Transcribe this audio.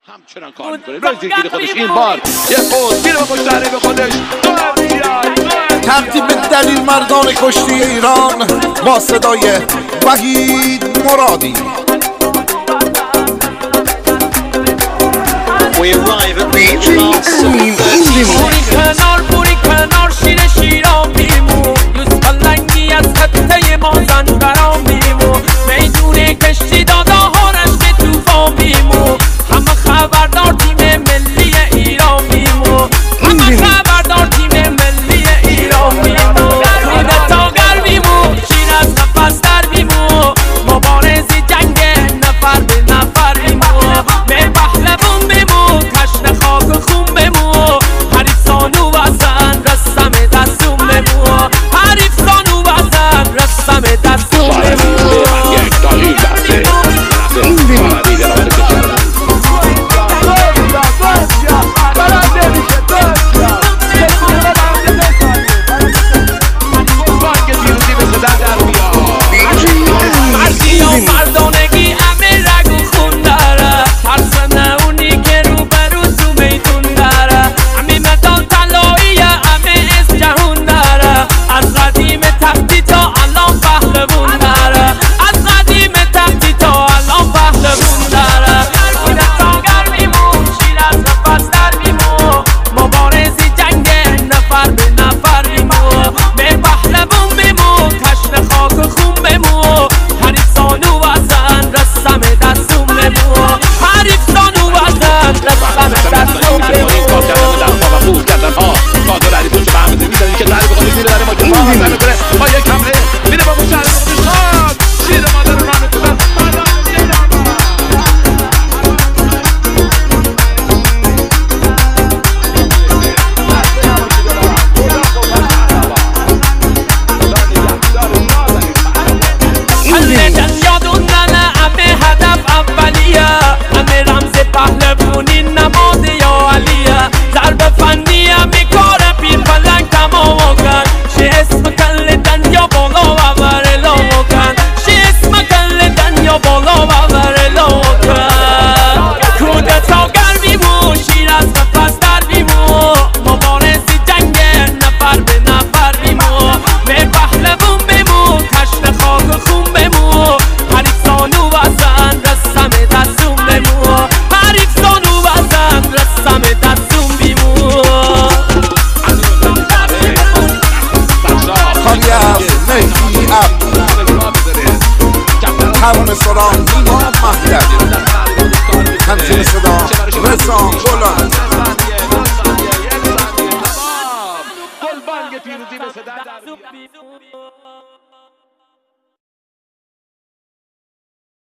همچنان کار میکنه. رنجگیری خودش این بار یه پوز میره به پشت به خودش تقدیم دلیل مردان کشتی ایران با صدای وحید مرادی. We arrive at the last پوری کنار شیر شیران بیمو یوز پلنگی از خطه ما زن برام بیمو میدون کشتی دادا هارش به توفان بیمو همه خبردار تیم ملی ایران بیمو همه خبردار تیم ملی ایران بیمو میده تا گر بیمو شیر از نفس در بیمو مبارزی جنگ نفر به نفر بیمو می پهلوان بیمو تشن خاک خون بیمو حریف سانو وزن رسم دستون بیمو حریف سانو وزن رسم دستون بیمو مردانگی همه رگ و خون داره ترسنه اونی که رو برو تو میتون داره همه مدال طلایی همه از جهون داره از قدیم تختی تا الان پهلوون داره از قدیم تختی تا الان پهلوون داره اینه تاگر میمون شیر از نفس در میمون مبارزی جنگ نفر به نفر میمون می پهلوون میمون تشن خاک خون میمون حریف سانو وزن رسم دستون میمون حریف سانو وزن رسم دستون میمون قادر علی پوش فهمیده میدونی که داری بخوری میره داره ما که فاهم زنه کنه با یک حمله میره با مشهر خودش خواهد شیر مادر رو رانه کنن یادون ننه همه هدف اولیه همه رمز پهلوونی نماد یا علیه ضرب فنی همه کار پیر پلنگ تمام کن چه اسم کلدن یا بالا و ورلا کن چه اسم کلدن یا بالا و ورلا کن کودتا گرمیمو شیر از نفس در بیمو مبارزی جنگ نفر به نفر بیمو می پهلوون بیمو تشن خاک خون بیمو حریف سانو وزن رسم دستون بیمو حریف سانو وزن رسم دستون بیمو خالی از مهدی عبد همون صدا نیما مهدوی همچین صدا رضا بلند گلبانگ پیروزی به صدا در